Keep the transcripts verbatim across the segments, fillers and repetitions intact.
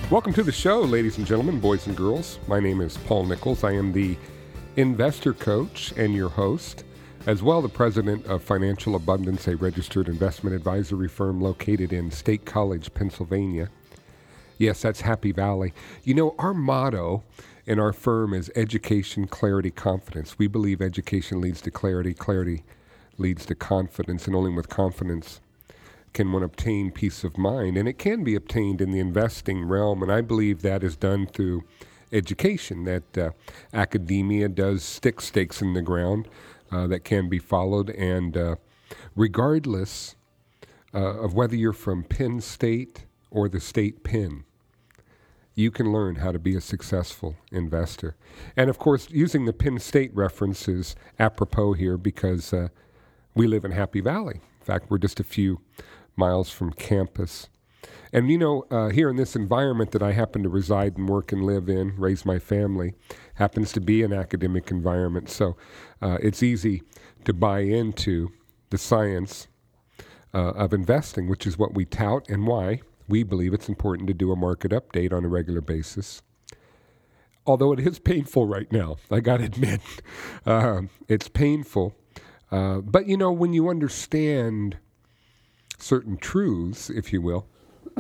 Welcome to the show, ladies and gentlemen, boys and girls. My name is Paul Nichols. I am the investor coach and your host, as well the president of Financial Abundance, a registered investment advisory firm located in State College, Pennsylvania. Yes, that's Happy Valley. You know, our motto in our firm is education, clarity, confidence. We believe education leads to clarity, clarity leads to confidence, and only with confidence can one obtain peace of mind. And it can be obtained in the investing realm, and I believe that is done through education, that uh, academia does stick stakes in the ground uh, that can be followed. And uh, regardless uh, of whether you're from Penn State or the state Penn, you can learn how to be a successful investor. And of course, using the Penn State reference is apropos here because uh, we live in Happy Valley. In fact, we're just a few miles from campus. And you know, uh, here in this environment that I happen to reside and work and live in, raise my family, happens to be an academic environment. So uh, it's easy to buy into the science uh, of investing, which is what we tout and why we believe it's important to do a market update on a regular basis. Although it is painful right now, I got to admit, uh, it's painful. Uh, but you know, when you understand certain truths, if you will,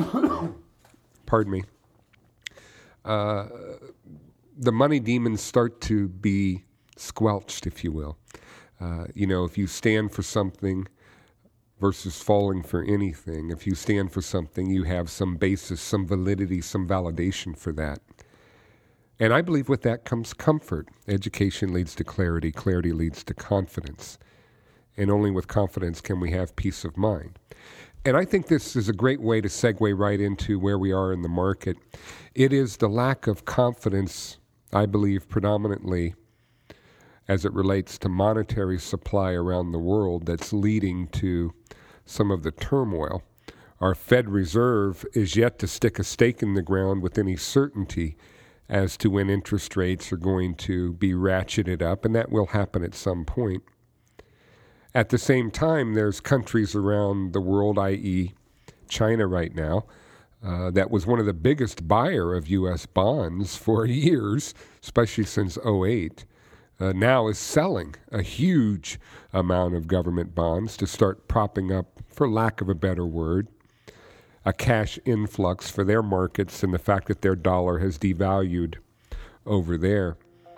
pardon me, uh, the money demons start to be squelched, if you will. Uh, you know, if you stand for something versus falling for anything, if you stand for something, you have some basis, some validity, some validation for that. And I believe with that comes comfort. Education leads to clarity. Clarity leads to confidence. And only with confidence can we have peace of mind. And I think this is a great way to segue right into where we are in the market. It is the lack of confidence, I believe, predominantly as it relates to monetary supply around the world that's leading to some of the turmoil. Our Fed Reserve is yet to stick a stake in the ground with any certainty as to when interest rates are going to be ratcheted up, and that will happen at some point. At the same time, there's countries around the world, that is. China right now, uh, that was one of the biggest buyer of U S bonds for years, especially since oh eight, uh, now is selling a huge amount of government bonds to start propping up, for lack of a better word, a cash influx for their markets and the fact that their dollar has devalued over there.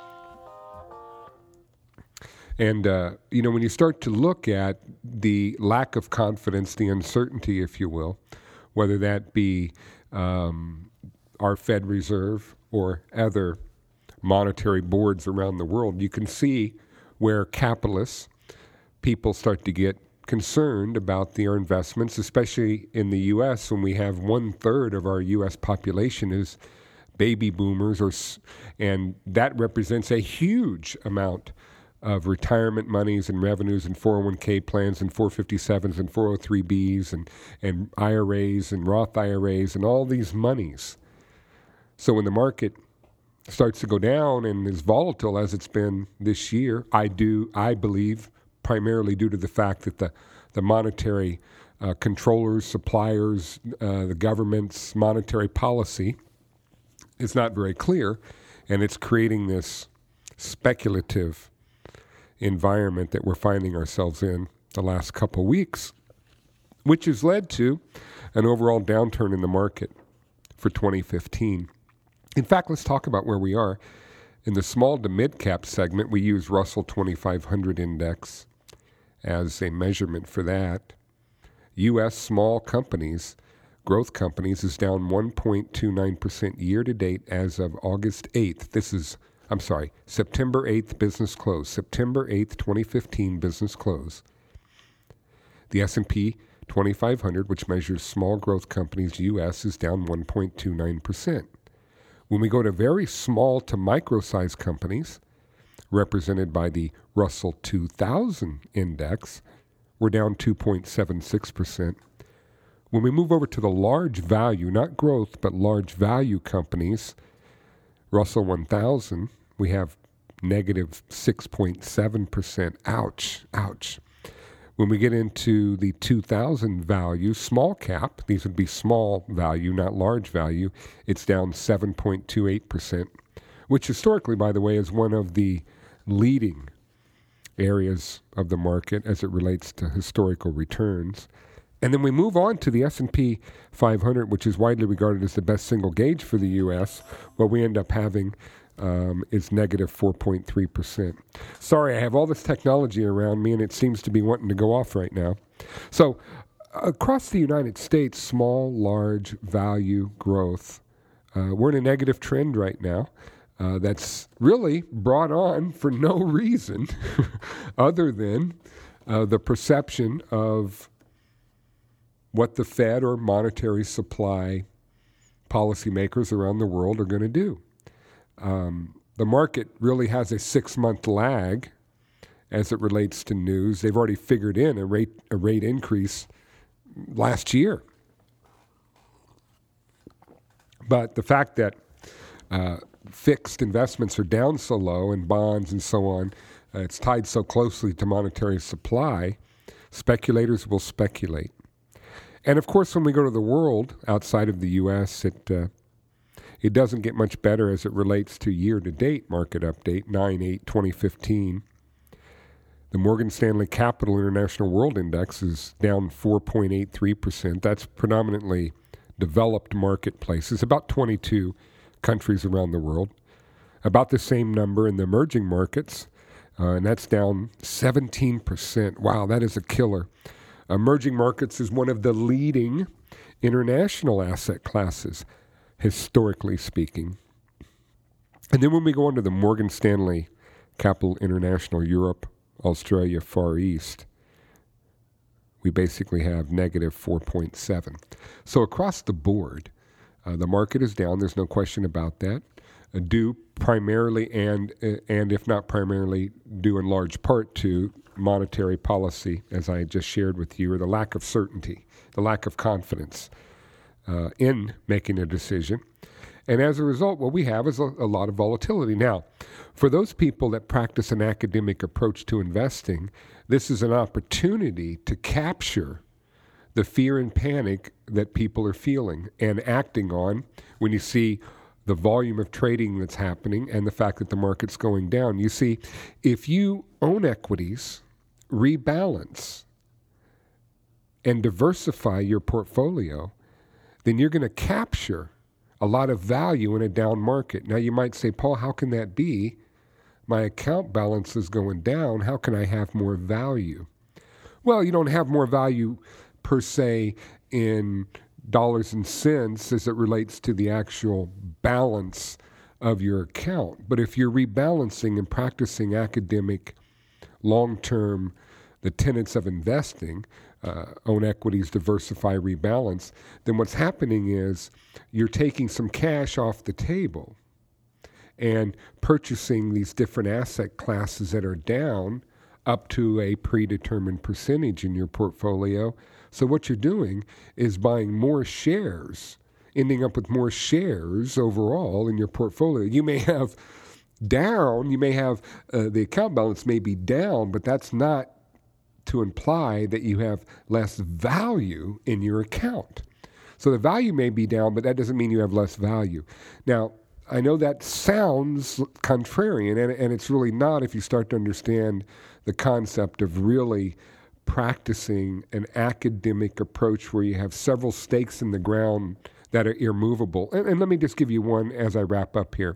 And, uh, you know, when you start to look at the lack of confidence, the uncertainty, if you will, whether that be um, our Fed Reserve or other monetary boards around the world, you can see where capitalists, people start to get concerned about their investments, especially in the U S when we have one third of our U S population is baby boomers, or and that represents a huge amount of retirement monies and revenues and four oh one k plans and four fifty-sevens and four oh three Bs and, and I R As and Roth I R As and all these monies. So when the market starts to go down and is volatile as it's been this year, I do I believe primarily due to the fact that the, the monetary uh, controllers, suppliers, uh, the government's monetary policy is not very clear, and it's creating this speculative environment that we're finding ourselves in the last couple weeks, which has led to an overall downturn in the market for twenty fifteen. In fact, let's talk about where we are. In the small to mid-cap segment, we use Russell twenty-five hundred index as a measurement for that. U S small companies, growth companies, is down one point two nine percent year-to-date as of August eighth. This is I'm sorry, September eighth business close, September eighth, twenty fifteen business close. The S and P twenty-five hundred, which measures small growth companies U S, is down one point two nine percent. When we go to very small to micro-sized companies, represented by the Russell two thousand index, we're down two point seven six percent. When we move over to the large value, not growth, but large value companies, Russell one thousand, we have negative six point seven percent. Ouch, ouch. When we get into the two thousand value, small cap, these would be small value, not large value, it's down seven point two eight percent, which historically, by the way, is one of the leading areas of the market as it relates to historical returns. And then we move on to the S and P five hundred, which is widely regarded as the best single gauge for the U S. What we end up having um, is negative four point three percent. Sorry, I have all this technology around me, and it seems to be wanting to go off right now. So across the United States, small, large value growth, uh, we're in a negative trend right now. Uh, that's really brought on for no reason other than uh, the perception of what the Fed or monetary supply policymakers around the world are going to do. Um, the market really has a six-month lag as it relates to news. They've already figured in a rate a rate increase last year. But the fact that uh, fixed investments are down so low and bonds and so on, uh, it's tied so closely to monetary supply, speculators will speculate. And of course, when we go to the world outside of the U S, it uh, it doesn't get much better as it relates to year-to-date market update, nine eight twenty fifteen. The Morgan Stanley Capital International World Index is down four point eight three percent. That's predominantly developed marketplaces, about twenty-two countries around the world. About the same number in the emerging markets, uh, and that's down seventeen percent. Wow, that is a killer. Emerging markets is one of the leading international asset classes, historically speaking. And then when we go on to the Morgan Stanley Capital International Europe, Australia, Far East, we basically have negative four point seven. So across the board, uh, the market is down. There's no question about that. Uh, due primarily and, uh, and if not primarily, due in large part to monetary policy, as I just shared with you, or the lack of certainty, the lack of confidence uh, in making a decision. And as a result, what we have is a, a lot of volatility. Now, for those people that practice an academic approach to investing, this is an opportunity to capture the fear and panic that people are feeling and acting on when you see the volume of trading that's happening and the fact that the market's going down. You see, if you own equities, rebalance, and diversify your portfolio, then you're going to capture a lot of value in a down market. Now, you might say, Paul, how can that be? My account balance is going down. How can I have more value? Well, you don't have more value per se in dollars and cents as it relates to the actual balance of your account. But if you're rebalancing and practicing academic, long-term, the tenets of investing, uh, own equities, diversify, rebalance, then what's happening is you're taking some cash off the table and purchasing these different asset classes that are down up to a predetermined percentage in your portfolio. So what you're doing is buying more shares, ending up with more shares overall in your portfolio. You may have down, you may have, uh, the account balance may be down, but that's not to imply that you have less value in your account. So the value may be down, but that doesn't mean you have less value. Now, I know that sounds contrarian, and, and it's really not if you start to understand the concept of really practicing an academic approach where you have several stakes in the ground that are immovable. And, and let me just give you one as I wrap up here.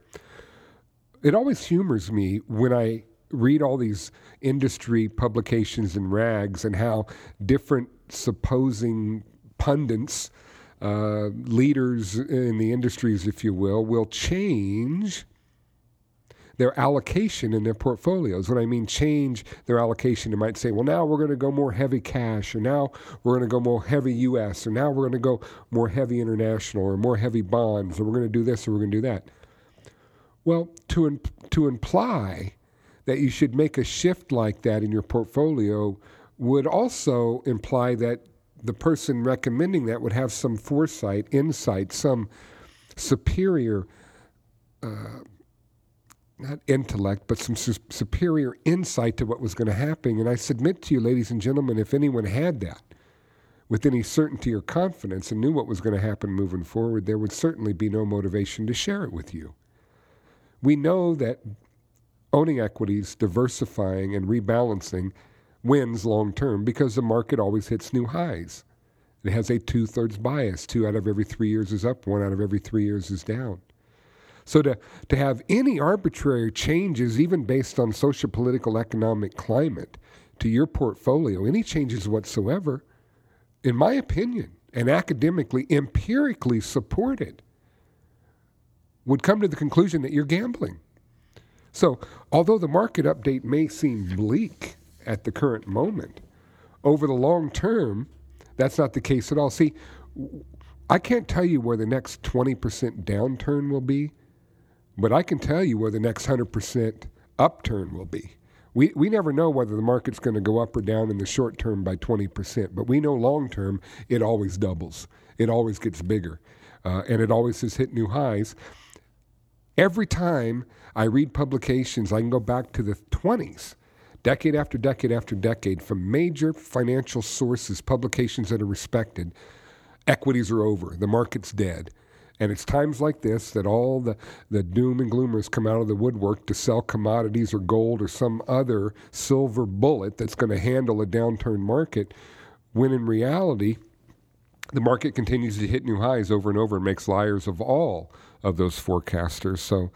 It always humors me when I read all these industry publications and rags and how different supposing pundits, uh, leaders in the industries, if you will, will change their allocation in their portfolios. When I mean change their allocation, they might say, well, now we're going to go more heavy cash, or now we're going to go more heavy U S, or now we're going to go more heavy international, or more heavy bonds, or we're going to do this, or we're going to do that. Well, to imp- to imply that you should make a shift like that in your portfolio would also imply that the person recommending that would have some foresight, insight, some superior uh, not intellect, but some su- superior insight to what was going to happen. And I submit to you, ladies and gentlemen, if anyone had that with any certainty or confidence and knew what was going to happen moving forward, there would certainly be no motivation to share it with you. We know that owning equities, diversifying, and rebalancing wins long term because the market always hits new highs. It has a two-thirds bias. Two out of every three years is up, one out of every three years is down. So to, to have any arbitrary changes, even based on social, political, economic climate, to your portfolio, any changes whatsoever, in my opinion, and academically, empirically supported, would come to the conclusion that you're gambling. So although the market update may seem bleak at the current moment, over the long term, that's not the case at all. See, I can't tell you where the next twenty percent downturn will be, but I can tell you where the next one hundred percent upturn will be. We we never know whether the market's going to go up or down in the short term by twenty percent, but we know long term it always doubles. It always gets bigger, uh, and it always has hit new highs. Every time I read publications, I can go back to the twenties, decade after decade after decade, from major financial sources, publications that are respected. Equities are over. The market's dead. And it's times like this that all the, the doom and gloomers come out of the woodwork to sell commodities or gold or some other silver bullet that's going to handle a downturn market, when in reality, the market continues to hit new highs over and over and makes liars of all of those forecasters. So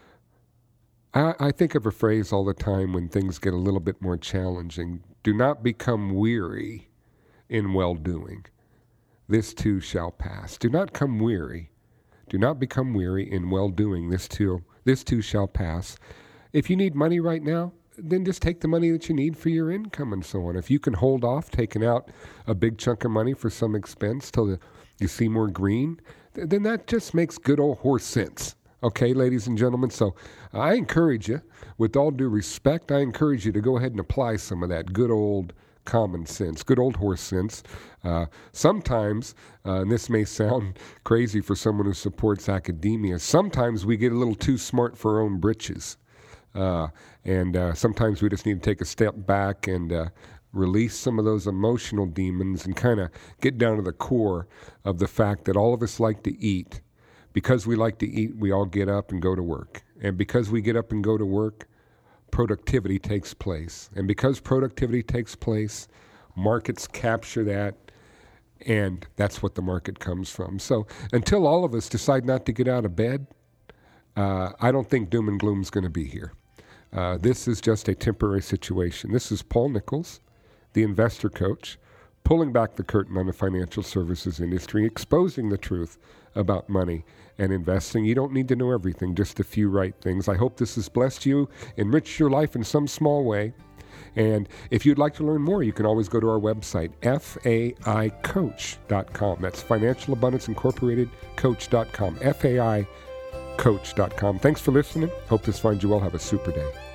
I, I think of a phrase all the time when things get a little bit more challenging: do not become weary in well-doing. This too shall pass. Do not come weary. Do not become weary in well-doing. This too, this too shall pass. If you need money right now, then just take the money that you need for your income and so on. If you can hold off taking out a big chunk of money for some expense till the, you see more green, th- then that just makes good old horse sense. Okay, ladies and gentlemen, so I encourage you, with all due respect, I encourage you to go ahead and apply some of that good old common sense, good old horse sense. Uh, sometimes, uh, and this may sound crazy for someone who supports academia, sometimes we get a little too smart for our own britches. Uh, and uh, sometimes we just need to take a step back and uh, release some of those emotional demons and kind of get down to the core of the fact that all of us like to eat. Because we like to eat, we all get up and go to work. And because we get up and go to work, productivity takes place. And because productivity takes place, markets capture that, and that's what the market comes from. So until all of us decide not to get out of bed, uh, I don't think doom and gloom is going to be here. Uh, this is just a temporary situation. This is Paul Nichols, the investor coach, pulling back the curtain on the financial services industry, exposing the truth about money and investing. You don't need to know everything, just a few right things. I hope this has blessed you, enriched your life in some small way. And if you'd like to learn more, you can always go to our website, F A I coach dot com. That's Financial Abundance Incorporated Coach dot com, F A I coach dot com. Thanks for listening. Hope this finds you well. Have a super day.